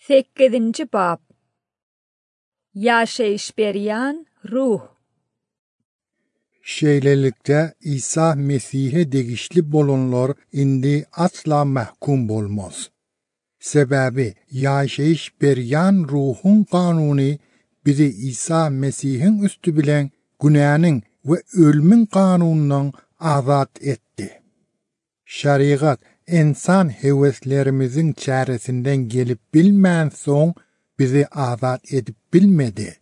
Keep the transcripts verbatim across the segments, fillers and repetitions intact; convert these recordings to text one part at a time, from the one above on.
sekizinci bab. Yaşayış berýän ruh. Şeýlelikde İsa Mesih'e degişli bolanlar indi asla mahkum bolmaz. Sebäbi yaşayış berýän ruhun kanuny bizi İsa Mesih'in üstü bilen günäniň we ölümün kanunundan azat etdi. Şariat insan heveslerimizin çäresinden gelip bilmän soň bizi azat edip bilmedi.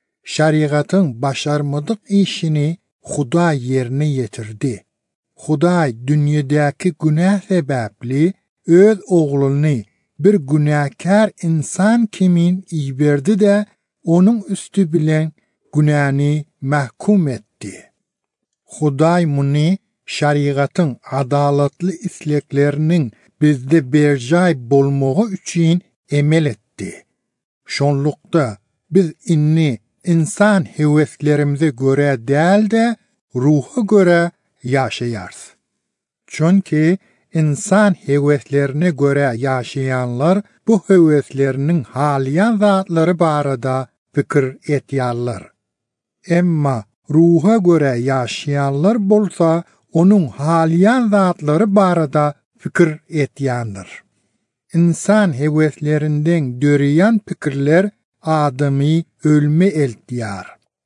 Şariatın başarmadık işini Huda yerine yetirdi. Huday dünyadaki günah sebäpli öz oğluny bir günahkar insan kimin iberdi de onun üstü bilen günahını mahkum etti. Huday muni şariatın adalatlı isleklerinin bizde berjay bolmağı üçün emel etti. Şonlukda biz inni insan heveslerimize göre değil de ruha göre yaşayarız. Çünkü insan heveslerine göre yaşayanlar bu heveslerinin haliyan zatları barada fikir etýärler. Emma ruha göre yaşayanlar bolsa onun haliyan zatları barada fikir etýändir. İnsan heveslerinden döriyen fikirler adamy ölme eltýär.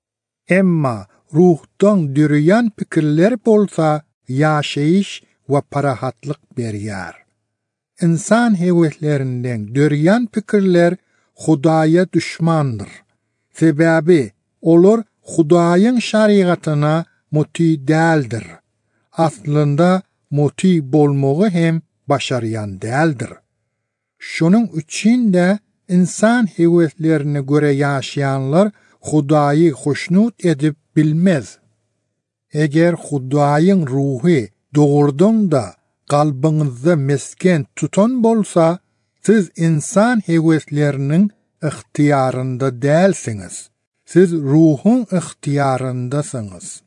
Emma ruhdan döriyen fikirler bolsa yaşayış we parahatlyk berýär. İnsan heveslerinden döriyen fikirler Hudaýa düşmandır. Sebäbi olar Hudaýyň şariatyna muti däldir. Aslında muti bolmagy hem başaryan däldir. Şunun üçün de insan heveslerine göre yaşayanlar Hudaýy hoşnut edip bilmez. Eger Hudaýyň ruhy doğurdan da kalbinizde mesken tutan bolsa, siz insan heveslerinin ihtiyarında dälsiňiz. Siz ruhun ihtiyarındasınız.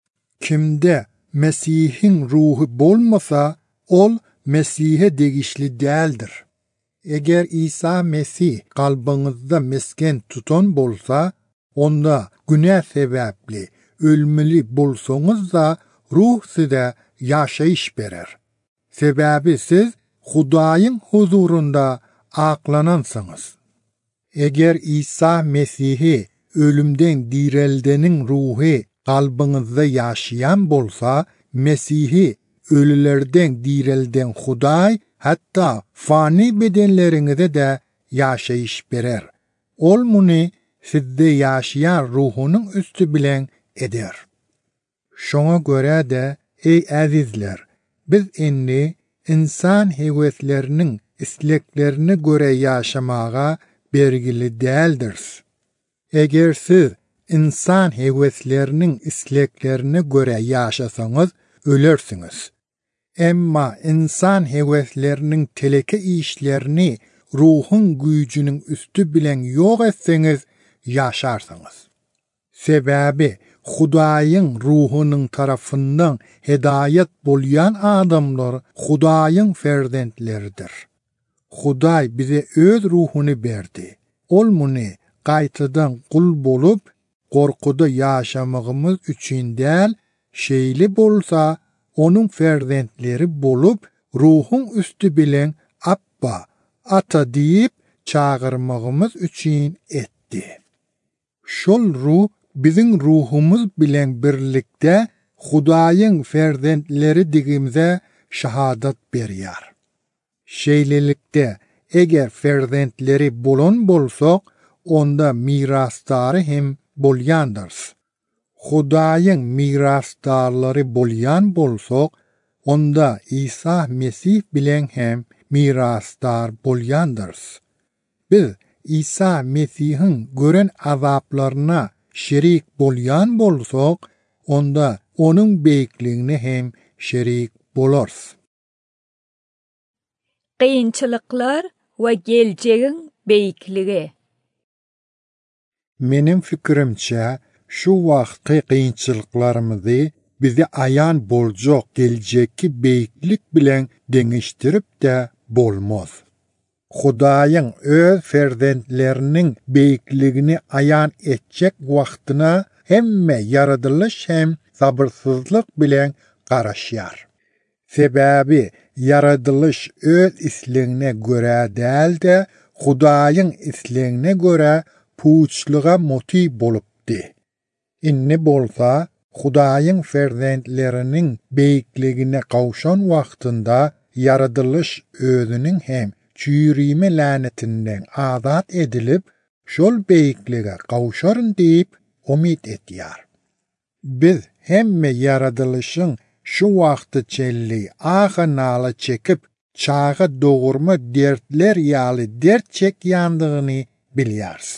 Kimde Mesih'in ruhu bolmasa, ol Mesih'e degişli däldir. Eger İsa Mesih kalbinizde mesken tutan bolsa, onda günah sebäpli ölmeli bolsaňyz da ruh size yaşayış berer. Sebäbi siz Hudaýyň huzurunda aklanansınız. Eger İsa Mesih'i ölümden direldeniň ruhy kalbinizde yaşayan bolsa, Mesih'i ölülerden direlden Hudaý hatta fani bedenlerinize de yaşayış berer. Ol muni sizde yaşayan ruhunun üstü bilen eder. Şoňa göre de ey azizler, biz inni insan heveslerinin isleklerine göre yaşamağa bergili däldirs. Eger siz insan heveslerinin isleklerine göre yaşasaňyz ölersiňiz. Emma insan heveslerinin teleke işlerini ruhun güýjüniň üstü bilen ýok etseňiz yaşarsyňyz. Sebäbi Hudaýyň ruhunyň tarapyndan hedayet bolýan adamlar Hudaýyň ferzentleridir. Hudaý bize öz ruhuny berdi. Ol muni gaýtadan kul bolup gorkuda yaşamagymyz üçün däl, şeýle bolsa onun ferzentleri bolup ruhun üstü bilen Abba, ata diýip çağırmagymyz üçün etdi. Şol ruh bizim ruhumuz bilen birlikde Hudaýyň ferzentleri digimize şahadat berýär. Şeýlelikde eger ferzentleri bolan bolsak, onda mirasdary hem bolýandyrs. Hudaýyň mirasdarlary bolýan bolsak, onda İsa Mesih bilen hem mirasdar bolýandyrs. Biz İsa Mesih'in gören azaplarına şerik bolýan bolsak, onda onun beýikligine hem şerik bolars. Kıyınçılıklar ve geleceğin beýikligi. Menim fikirimçe, şu wagtky kıyınçılıklarymyzy bizi ayan boljak geljekki beýiklik bilen deňişdirip de bolmaz. Hudaýyň öz ferzendleriniň beýikligini aýan etjek wagtyna hemme yaradylış hem sabırsyzlyk bilen garaşýar. Sebäbi yaradylış öz islegine görä däldi, Hudaýyň islegine görä puçlyga motiv bolupdy. Inni bolsa, Hudaýyň ferzendleriniň beýikligine gawşan wagtynda yaradylış özüniň hem çüýrime länetinden azat edilip, şol beýiklige gawşaryn diýip umid etýär. Biz hemme yaradylışyň şu wagty çelli ahanaly çekip, çağa dogurma dertler ýaly dert çekýändigini bilýäris.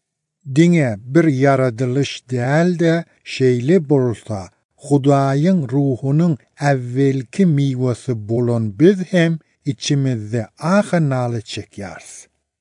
Diňe bir yaradylış däldi, şeýle bolsa, Hudaýyň ruhunyň äwvelki miwasy bolan biz hem içimizde ahanaly çekýäris.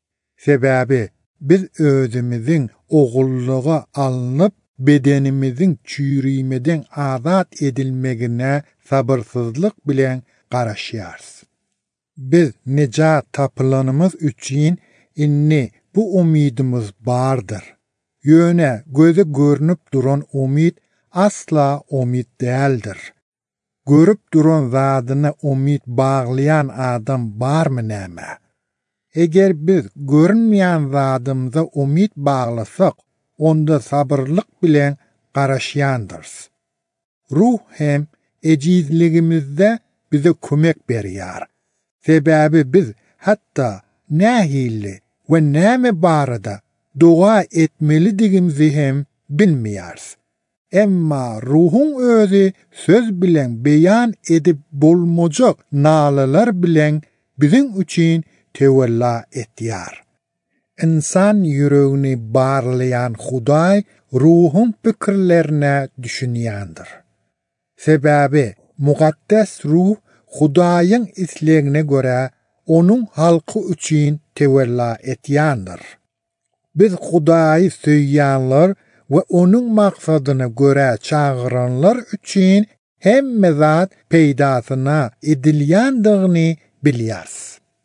Sebäbi biz özümiziň ogulluga alınıp, bedenimizin çüýrimeden azat edilmegine sabırsyzlyk bilen garaşýarys. Biz nejat tapylanymyz üçin inni bu umidimiz bardyr. Ýöne göze görünüp duran umid asla umid däldir. Görüp duran zadyna umid baglayan adam barmy näme? Eger biz görünmeýän zadymyza umid baglasak, onda sabırlyk bilen garaşýandyrys. Ruh hem ejizligimizde bize kömek berýär. Sebäbi biz hatda nähili we näme barada dua etmelidigimizi hem bilmeýäris. Emma ruhun özü söz bilen beýan edip bolmajak nalalar bilen bizim üçin tewella etýär. İnsan yüreğini barlayan Hudaý ruhun pikirlerine düşünýändir. Sebäbi muqaddas ruh Hudaýyň islegine görä onuň halky üçin tewella etýändir. Biz Hudaýy söýýänler we onuň maksadyna görä çağıranlar üçin hemme zat peýdasyna edilýändigini bilýäris.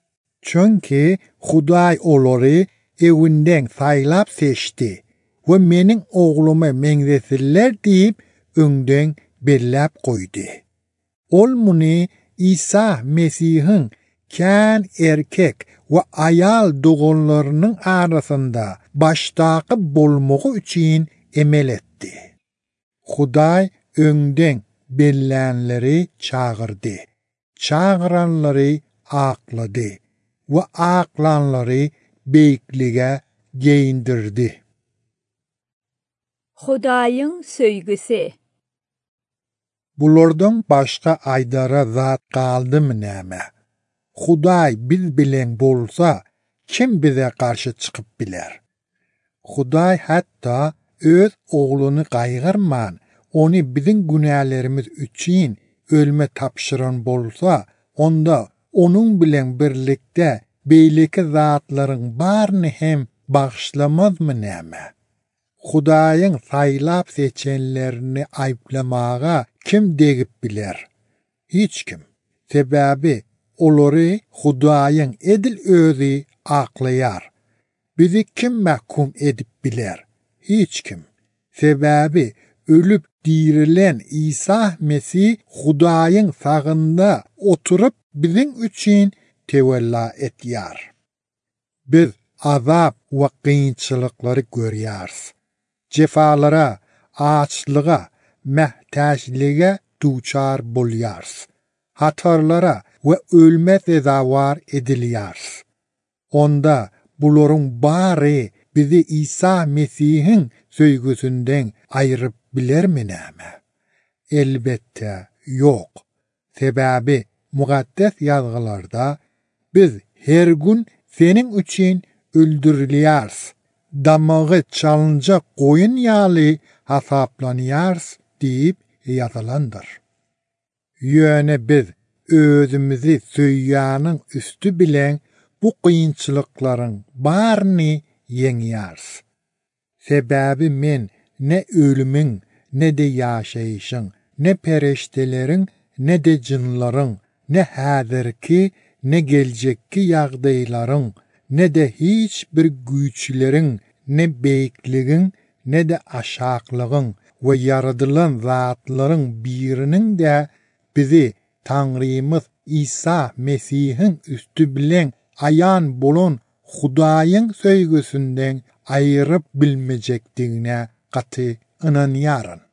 Çünki Hudaý olary ewinden saýlap seçdi we meniň oglumy meňzesiller diýip öňden belläp goýdy. Ol muny İsa Mesihiň kän erkek we ayal dogonlarynyň arasynda başdaky bolmagy üçin emel etdi. Hudaý öňden bellänleri çağırdy. Çağıranları aklady we aklanları beýiklige geýindirdi. Hudaýyň söýgüsi. Bulardan başga aýdara zat galdymy näme? Hudaý biz bilen bolsa, kim bize karşı çykyp biler? Hudaý hatda öz ogluny gaýgyrman, ony biziň günälerimiz üçin ölme tapşyran bolsa, onda onuň bilen birlikde beýleki zatlaryň baryny hem bagşlamazmy näme? Hudaýyň saýlap seçenlerini aýplamaga kim degip biler? Hiç kim. Sebäbi olary Hudaýyň edil özü aklaýar. Bizi kim mahkum edip biler? Hiç kim. Sebäbi ölüp dirilen İsa Mesih Hudaýyň sagynda oturup biziň üçin tewella etýär. Biz azap we kynçylyklary görýäris. Cefalara, açlyga, mähtäçlige duçar bolýarsy. Hatarlara we ölme tezawar edilýäris. Onda bularyň bary bizi İsa Mesihiň söýgüsünden aýryp bilermi näme? Elbetde ýok. Sebäbi muqaddas ýazgylarda biz her gün seniň üçin öldürilýäris. Damagy çalınjak goýun ýaly hasaplanýaris diýip ýazylandyr. Ýöne biz özümizi söýýäniň üstü bilen bu kynçylyklaryň baryny ýeňýäris. Sebäbi men ne ölümiň, ne de ýaşaýyşyň, ne pereşdeleriň, ne de jinlaryň, ne häzirki, ne gelecekki ýagdaýlaryň, ne de hiç bir güýçlerin, ne beýikligin, ne de aşaklygyň we yaradylan zatlaryň biriniň de bizi Taňrymyz İsa Mesihiň üstü bilen aýan bolan Hudaýyň söýgüsinden aýryp bilmejekdigine gaty ynanýaryn.